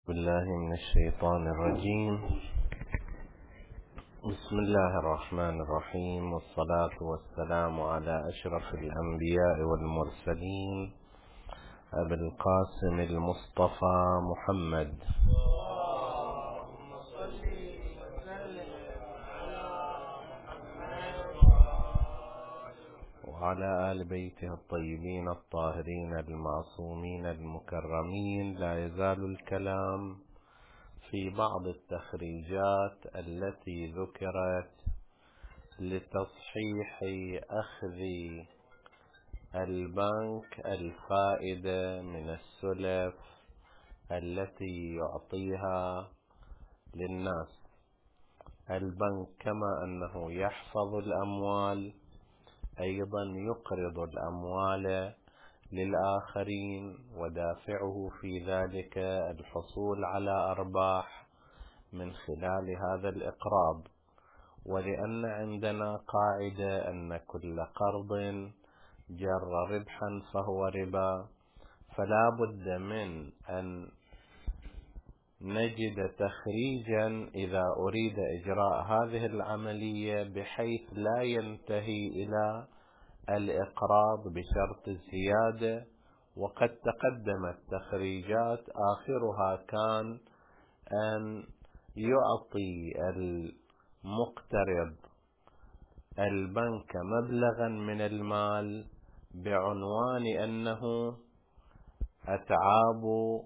بالله من الشيطان الرجيم. بسم الله الرحمن الرحيم، والصلاة والسلام على أشرف الأنبياء والمرسلين أبي القاسم المصطفى محمد وعلى آل بيته الطيبين الطاهرين المعصومين المكرمين. لا يزال الكلام في بعض التخريجات التي ذكرت لتصحيح أخذ البنك الفائدة من السلف التي يعطيها للناس. البنك كما أنه يحفظ الأموال أيضا يقرض الأموال للآخرين، ودافعه في ذلك الحصول على أرباح من خلال هذا الإقراض. ولأن عندنا قاعدة أن كل قرض جر ربحا فهو ربا، فلا بد من أن نجد تخريجا إذا أريد إجراء هذه العملية بحيث لا ينتهي إلى الإقراض بشرط الزيادة. وقد تقدمت تخريجات آخرها كان أن يعطي المقترض البنك مبلغا من المال بعنوان أنه أتعاب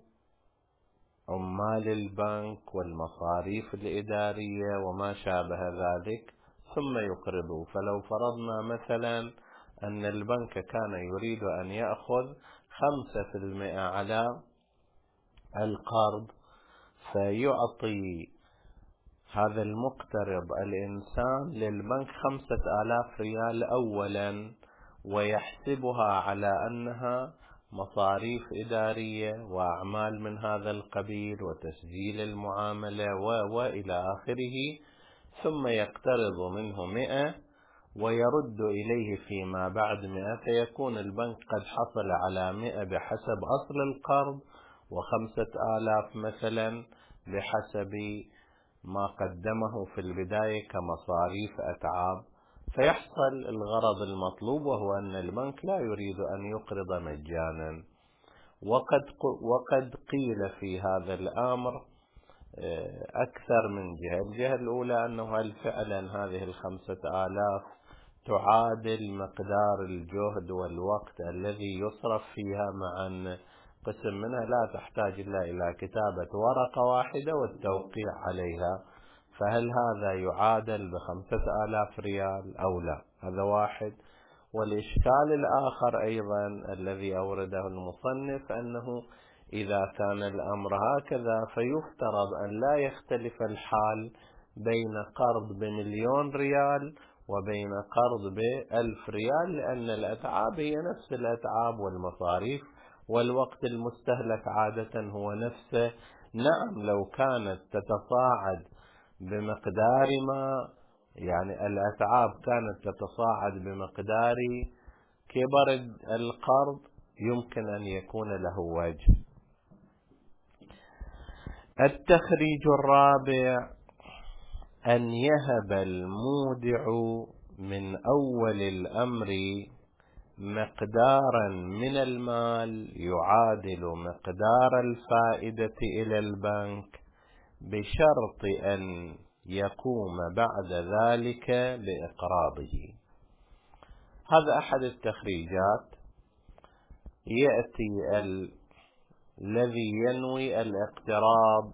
عمال البنك والمصاريف الإدارية وما شابه ذلك، ثم يقرضه. فلو فرضنا مثلا أن البنك كان يريد أن يأخذ 5% على القرض، فيعطي هذا المقترض الإنسان للبنك 5000 ريال أولا، ويحسبها على أنها مصاريف إدارية وأعمال من هذا القبيل وتسجيل المعاملة وإلى آخره، ثم يقترض منه 100 ويرد إليه فيما بعد 100، فيكون البنك قد حصل على 100 بحسب أصل القرض، و5000 مثلا بحسب ما قدمه في البداية كمصاريف أتعاب، فيحصل الغرض المطلوب، وهو أن البنك لا يريد أن يقرض مجانا. وقد قيل في هذا الأمر أكثر من جهة. الجهة الأولى أنه هل فعلا هذه 5000 تعادل مقدار الجهد والوقت الذي يصرف فيها، مع أن قسم منها لا تحتاج إلا إلى كتابة ورقة واحدة والتوقيع عليها، فهل هذا يعادل ب5000 ريال أو لا؟ هذا واحد. والإشكال الآخر أيضا الذي أورده المصنف أنه إذا كان الأمر هكذا فيفترض أن لا يختلف الحال بين قرض ب1,000,000 ريال وبين قرض ب1000 ريال، لأن الأتعاب هي نفس الأتعاب، والمصاريف والوقت المستهلك عادة هو نفسه. نعم، لو كانت تتصاعد بمقدار ما، يعني الأتعاب كانت تتصاعد بمقدار كبر القرض، يمكن أن يكون له وجه. التخريج الرابع أن يهب المودع من أول الأمر مقدارا من المال يعادل مقدار الفائدة إلى البنك، بشرط أن يقوم بعد ذلك بإقراضه. هذا أحد التخريجات. يأتي الذي ينوي الاقتراض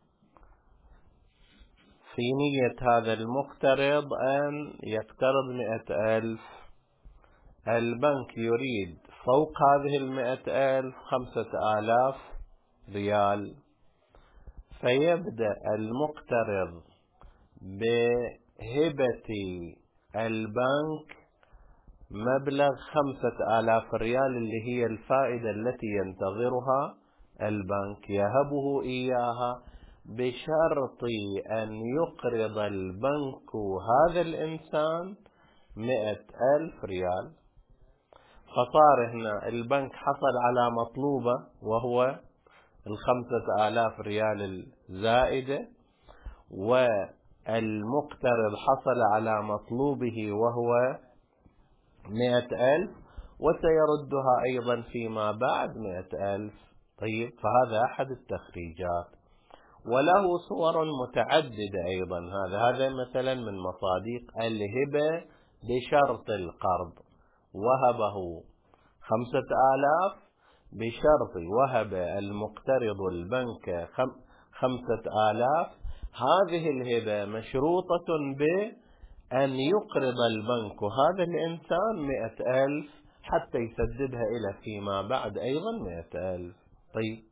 في نية هذا المقترض أن يقترض 100,000، البنك يريد فوق هذه 100,000 5000 ريال، فيبدأ المقترض بهبة البنك مبلغ 5000 ريال اللي هي الفائدة التي ينتظرها البنك، يهبه إياها بشرط أن يقرض البنك هذا الإنسان 100,000 ريال. فصار هنا البنك حصل على مطلوبة، وهو ال5,000 ريال الزائدة، والمقترض حصل على مطلوبه وهو 100,000 وسيردها أيضا فيما بعد 100,000. طيب، فهذا أحد التخريجات، وله صور متعددة أيضا. هذا مثلا من مصادق الهبة بشرط القرض، وهبه 5,000 بشرط وهب المقترض البنك 5,000. هذه الهبة مشروطة بأن يقرض البنك هذا الإنسان 100,000 حتى يسددها إلى فيما بعد أيضا 100,000. طيب،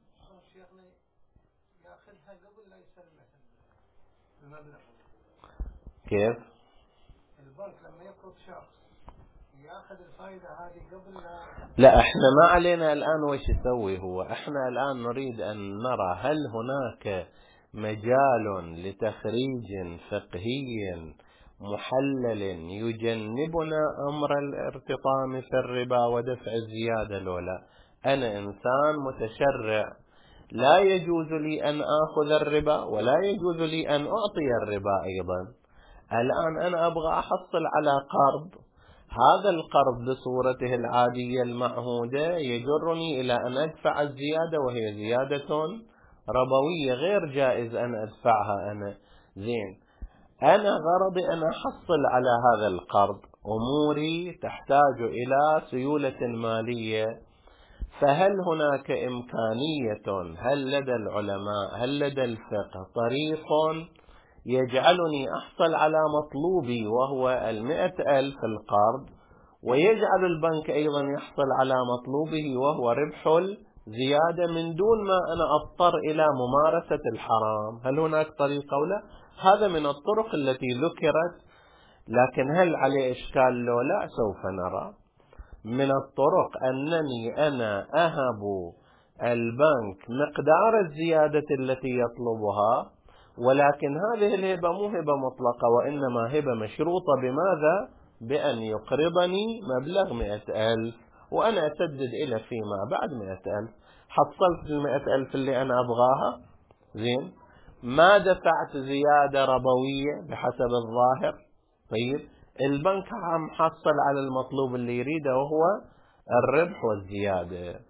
كيف؟ البنك لما يقرض شخص ياخذ الفائدة هذه قبل لا احنا ما علينا الآن وش يسوي هو. احنا الآن نريد أن نرى هل هناك مجال لتخريج فقهي محلل يجنبنا أمر الارتطام في الربا ودفع الزيادة لولا. أنا إنسان متشرع، لا يجوز لي أن آخذ الربا ولا يجوز لي أن أعطي الربا أيضا. الآن أنا أبغى أحصل على قرض، هذا القرض بصورته العادية المعهودة يجرني إلى أن أدفع الزيادة، وهي زيادة ربوية غير جائز أن أدفعها أنا. زين، أنا غرضي أن أحصل على هذا القرض، أموري تحتاج إلى سيولة مالية. فهل هناك إمكانية، هل لدى العلماء، هل لدى الفقه طريق يجعلني أحصل على مطلوبي وهو 100,000 القرض، ويجعل البنك أيضا يحصل على مطلوبه وهو ربح الزيادة من دون ما أنا أضطر إلى ممارسة الحرام؟ هل هناك طريقة أو لا؟ هذا من الطرق التي ذكرت، لكن هل عليه إشكال لو لا؟ سوف نرى. من الطرق أنني أنا أهب البنك مقدار الزيادة التي يطلبها، ولكن هذه الهبة مو هبة مطلقة، وإنما هبة مشروطة بماذا؟ بأن يقرضني مبلغ 100,000 وأنا أسدد إلى فيما بعد 100,000. حصلت 100,000 اللي أنا أبغاها، زين، ما دفعت زيادة ربوية بحسب الظاهر. طيب، البنك عم حصل على المطلوب اللي يريده وهو الربح والزيادة.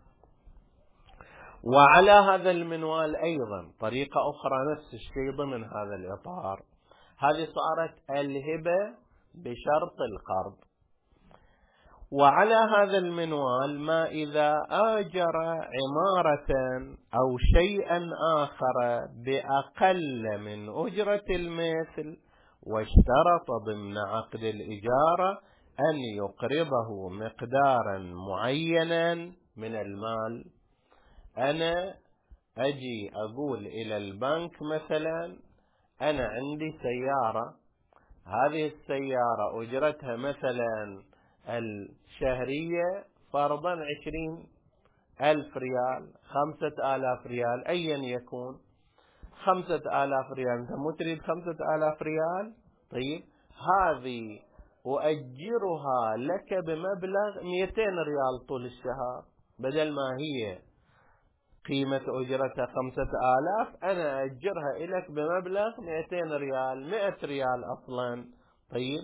وعلى هذا المنوال أيضا طريقة أخرى نفس الشيء ضمن هذا الإطار، هذه صارت الهبة بشرط القرض. وعلى هذا المنوال ما إذا آجر عمارة أو شيئا آخر بأقل من أجرة المثل، واشترط ضمن عقد الإجارة أن يقرضه مقدارا معينا من المال. أنا أجي أقول إلى البنك مثلا أنا عندي سيارة، هذه السيارة أجرتها مثلا الشهرية فرضا 20,000 ريال، 5,000 ريال أيا يكون، 5,000 ريال. أنت مو تريد 5,000 ريال؟ طيب، هذه أؤجرها لك بمبلغ 200 ريال طول الشهر، بدل ما هي قيمة أجرتها 5,000 أنا أجرها إليك بمبلغ 200 ريال، 100 ريال أصلا. طيب،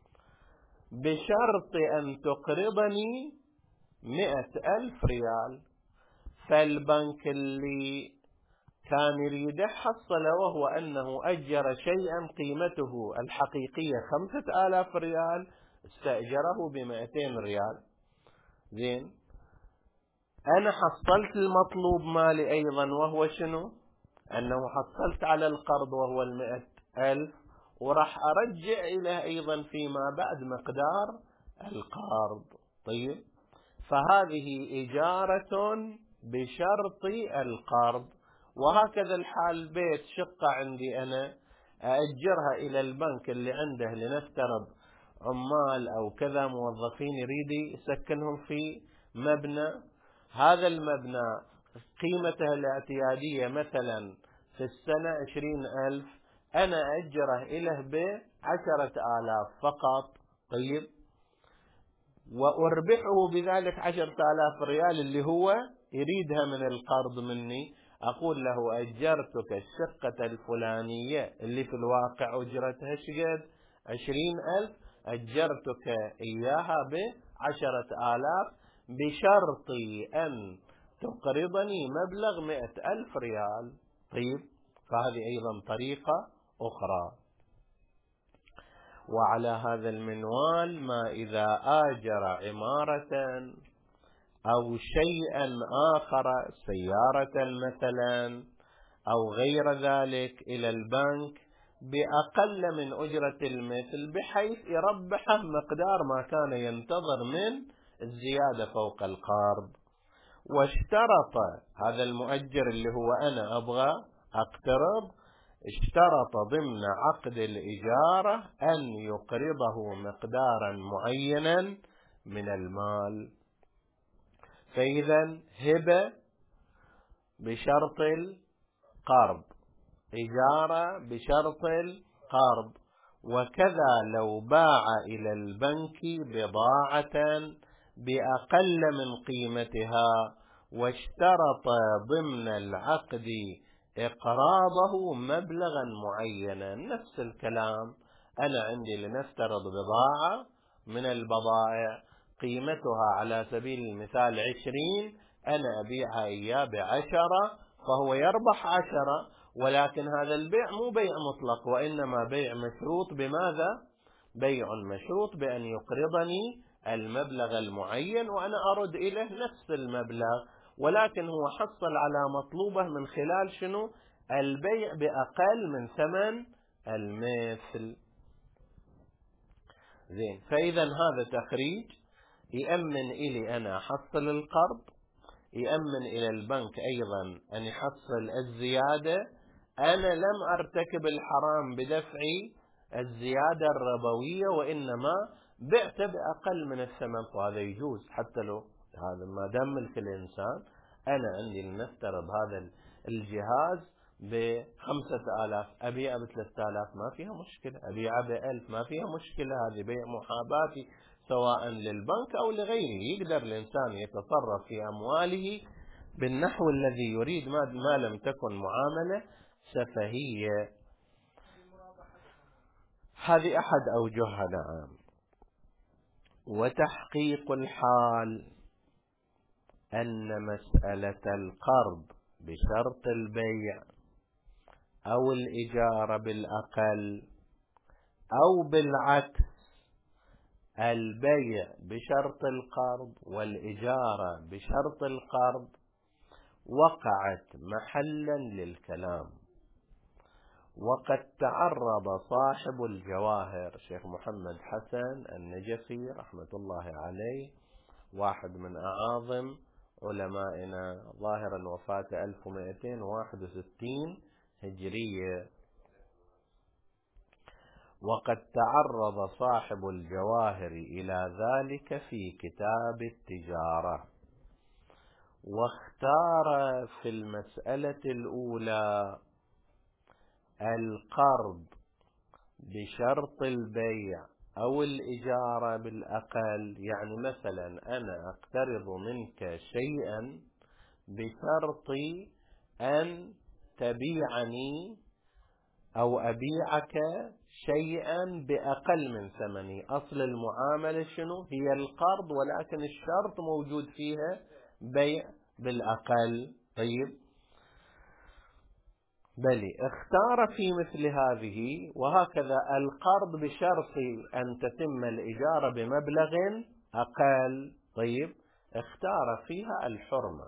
بشرط أن تقرضني 100,000 ريال. فالبنك اللي كان يريد حصل وهو أنه أجر شيئا قيمته الحقيقية 5,000 ريال، استأجره ب200 ريال. زين، أنا حصلت المطلوب مالي أيضا، وهو شنو؟ أنه حصلت على القرض وهو 100,000، وراح أرجع إليه أيضا فيما بعد مقدار القرض. طيب، فهذه إجارة بشرط القرض. وهكذا الحال، بيت شقة عندي أنا أأجرها إلى البنك اللي عنده، لنفترض عمال أو كذا موظفين يريد يسكنهم في مبنى، هذا المبنى قيمته الاعتيادية مثلا في السنة 20,000، أنا أجره إليه ب10,000 فقط. طيب، وأربحه بذلك 10,000 ريال اللي هو يريدها من القرض مني. أقول له أجرتك الشقة الفلانية اللي في الواقع أجرتها شقد 20,000، أجرتك إياها ب10,000 بشرط أن تقرضني مبلغ 100,000 ريال. طيب، فهذه أيضا طريقة أخرى. وعلى هذا المنوال ما إذا آجر عمارة أو شيئا آخر، سيارة مثلا أو غير ذلك، إلى البنك بأقل من أجرة المثل بحيث يربح مقدار ما كان ينتظر من الزيادة فوق القرض. واشترط هذا المؤجر اللي هو أنا أبغى أقترض، اشترط ضمن عقد الإجارة أن يقرضه مقدارا معينا من المال. فإذا هبة بشرط القرض، إجارة بشرط القرض. وكذا لو باع إلى البنك بضاعة بأقل من قيمتها واشترط ضمن العقد إقراضه مبلغا معينا، نفس الكلام. أنا عندي لنفترض بضاعة من البضائع قيمتها على سبيل المثال 20، أنا أبيعها إياه ب10، فهو يربح 10، ولكن هذا البيع مو بيع مطلق، وإنما بيع مشروط. بماذا؟ بيع مشروط بأن يقرضني المبلغ المعين وأنا أرد إليه نفس المبلغ، ولكن هو حصل على مطلوبه من خلال شنو؟ البيع بأقل من ثمن المثل. زين، فإذا هذا تخريج يأمن إلي أنا أحصل القرض، يأمن إلى البنك أيضا أن يحصل الزيادة. أنا لم أرتكب الحرام بدفع الزيادة الربوية، وإنما بعت بأقل من الثمن، وهذا يجوز حتى لو هذا ما دام ملك الإنسان. أنا عندي لنفترض هذا الجهاز ب5,000، أبيعه ب3,000 ما فيها مشكلة، أبيعه ب1,000 ما فيها مشكلة، هذه بيع محاباتي سواء للبنك أو لغيره. يقدر الإنسان يتصرف في أمواله بالنحو الذي يريد ما لم تكن معاملة سفهية. هذه أحد أوجهها. نعم. وتحقيق الحال أن مسألة القرض بشرط البيع أو الإجارة بالأقل، أو بالعكس البيع بشرط القرض والإجارة بشرط القرض، وقعت محلا للكلام. وقد تعرض صاحب الجواهر شيخ محمد حسن النجفي رحمة الله عليه، واحد من أعاظم علمائنا، ظاهر الوفاة 1261 هجرية. وقد تعرض صاحب الجواهر إلى ذلك في كتاب التجارة، واختار في المسألة الأولى القرض بشرط البيع أو الإجارة بالأقل. يعني مثلا أنا أقترض منك شيئا بشرط أن تبيعني أو أبيعك شيئا بأقل من ثمني. أصل المعاملة شنو؟ هي القرض، ولكن الشرط موجود فيها بيع بالأقل. طيب، بلي اختار في مثل هذه، وهكذا القرض بشرط أن تتم الإجارة بمبلغ أقل. طيب، اختار فيها الحرمة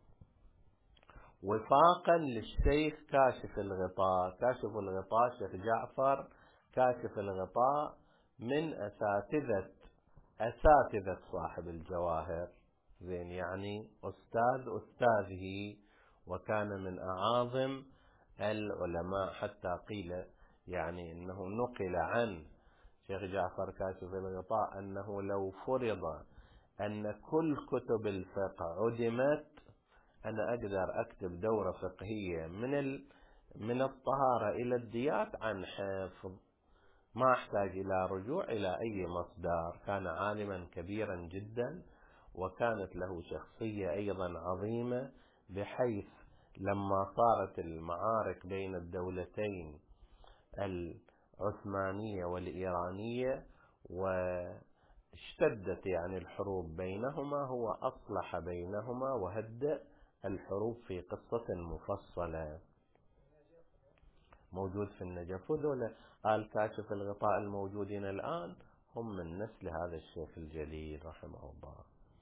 وفاقا للشيخ كاشف الغطاء. كاشف الغطاء شيخ جعفر كاشف الغطاء من أساتذة صاحب الجواهر. زين، يعني أستاذه، وكان من أعاظم العلماء، حتى قيل يعني أنه نقل عن شيخ جعفر كاشف الغطاء أنه لو فرض أن كل كتب الفقه عدمت، أنا أقدر أكتب دورة فقهية من الطهارة إلى الديات عن حفظ، ما أحتاج إلى رجوع إلى أي مصدر. كان عالما كبيرا جدا، وكانت له شخصية أيضا عظيمة، بحيث لما صارت المعارك بين الدولتين العثمانية والإيرانية واشتدت يعني الحروب بينهما، هو أصلح بينهما وهدأ الحروب في قصة مفصلة موجود في النجف. وذولا آل كاشف الغطاء الموجودين الآن هم من نسل هذا الشيخ الجليل رحمه الله.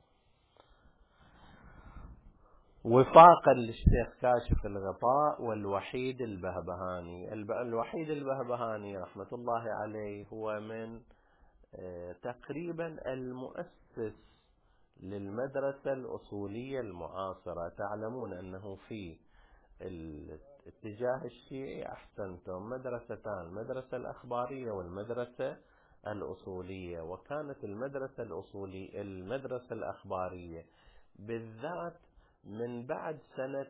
وفاقا للشيخ كاشف الغطاء والوحيد البهبهاني. الوحيد البهبهاني رحمة الله عليه هو من تقريبا المؤسس للمدرسة الأصولية المعاصرة. تعلمون أنه في الاتجاه الشيعي أحسنتم مدرستان، المدرسة الأخبارية والمدرسة الأصولية. وكانت المدرسة الأخبارية بالذات من بعد سنة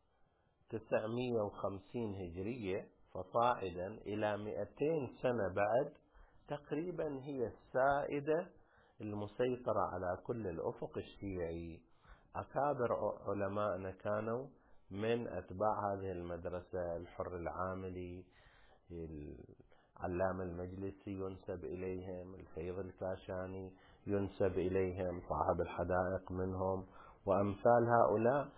950 هجرية فصاعدا إلى 200 سنة بعد تقريبا هي السائدة المسيطرة على كل الأفق الشيعي. أكابر علماءنا كانوا من أتباع هذه المدرسة، الحر العاملي، العلامة المجلسي ينسب إليهم، الفيض الكاشاني ينسب إليهم، صاحب الحدائق منهم، وأمثال هؤلاء.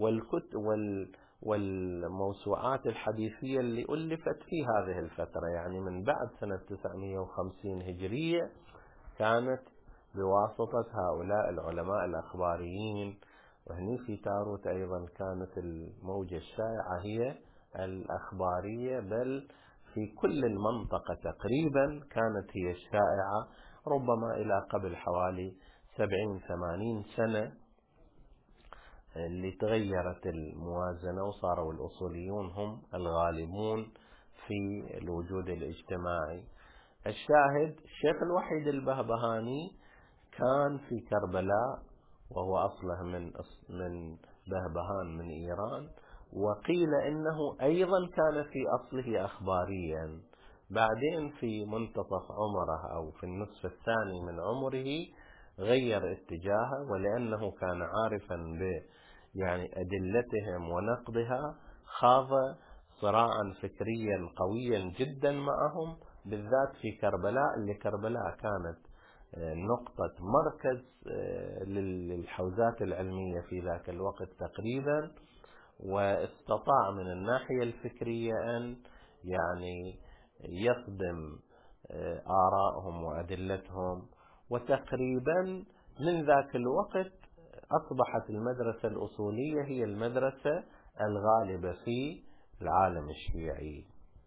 والموسوعات الحديثية اللي ألفت في هذه الفترة يعني من بعد سنة 950 هجرية كانت بواسطة هؤلاء العلماء الأخباريين. وهني في تاروت أيضا كانت الموجة الشائعة هي الأخبارية، بل في كل المنطقة تقريبا كانت هي الشائعة، ربما إلى قبل حوالي 70-80 سنة اللي تغيرت الموازنة وصاروا الأصوليون هم الغالبون في الوجود الاجتماعي. الشاهد الشيخ الوحيد البهبهاني كان في كربلاء، وهو أصله من بهبهان من إيران، وقيل إنه أيضا كان في أصله أخباريا. بعدين في منتصف عمره أو في النصف الثاني من عمره غير اتجاهه، ولأنه كان عارفا يعني أدلتهم ونقضها خاض صراعا فكريا قويا جدا معهم، بالذات في كربلاء، اللي كربلاء كانت نقطة مركز للحوزات العلمية في ذاك الوقت تقريبا. واستطاع من الناحية الفكرية أن يعني يصدم آرائهم وأدلتهم. وتقريبا من ذاك الوقت أصبحت المدرسة الأصولية هي المدرسة الغالبة في العالم الشيعي.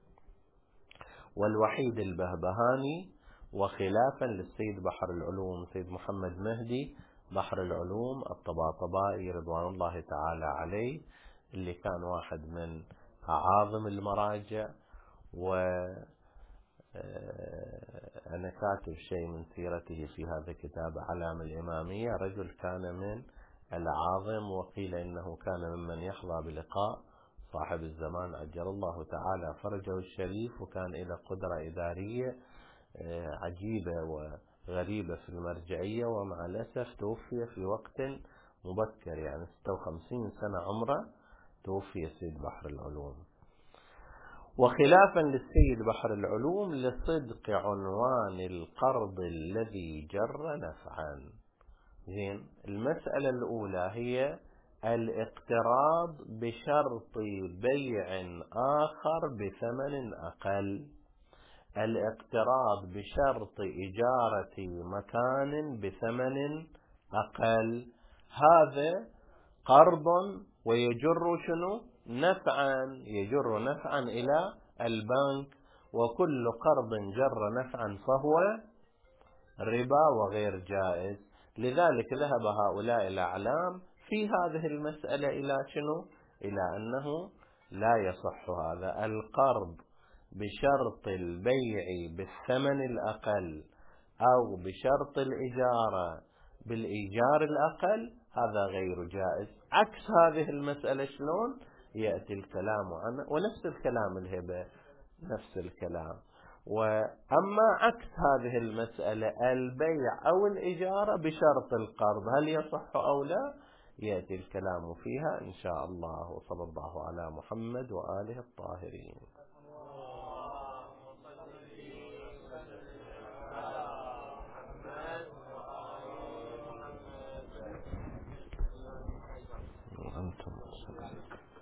والوحيد البهبهاني وخلافا للسيد بحر العلوم سيد محمد مهدي بحر العلوم الطباطبائي رضوان الله تعالى عليه، اللي كان واحد من أعاظم المراجع. أنا كاتب شيء من سيرته في هذا الكتاب علام الإمامية. رجل كان من العاظم، وقيل إنه كان ممن يحظى بلقاء صاحب الزمان عجل الله تعالى فرجه الشريف، وكان إلى قدرة إدارية عجيبة وغريبة في المرجعية. ومع الأسف توفي في وقت مبكر، يعني 56 سنة عمره توفي سيد بحر العلوم. وخلافا للسيد بحر العلوم لصدق عنوان القرض الذي جر نفعا. زين، المسألة الأولى هي الاقتراض بشرط بيع آخر بثمن أقل، الاقتراض بشرط إجارة مكان بثمن أقل، هذا قرض ويجر شنو؟ نفعا، يجر نفعا إلى البنك. وكل قرض جر نفعا فهو ربا وغير جائز. لذلك ذهب هؤلاء الأعلام في هذه المسألة إلى شنو؟ إلى أنه لا يصح هذا القرض بشرط البيع بالثمن الأقل أو بشرط الإجارة بالإيجار الأقل، هذا غير جائز. عكس هذه المسألة شلون؟ يأتي الكلام عنه، ونفس الكلام الهبة نفس الكلام. وأما عكس هذه المسألة البيع أو الإجارة بشرط القرض، هل يصح أو لا؟ يأتي الكلام فيها إن شاء الله. وصلى الله على محمد وآله الطاهرين. أنتم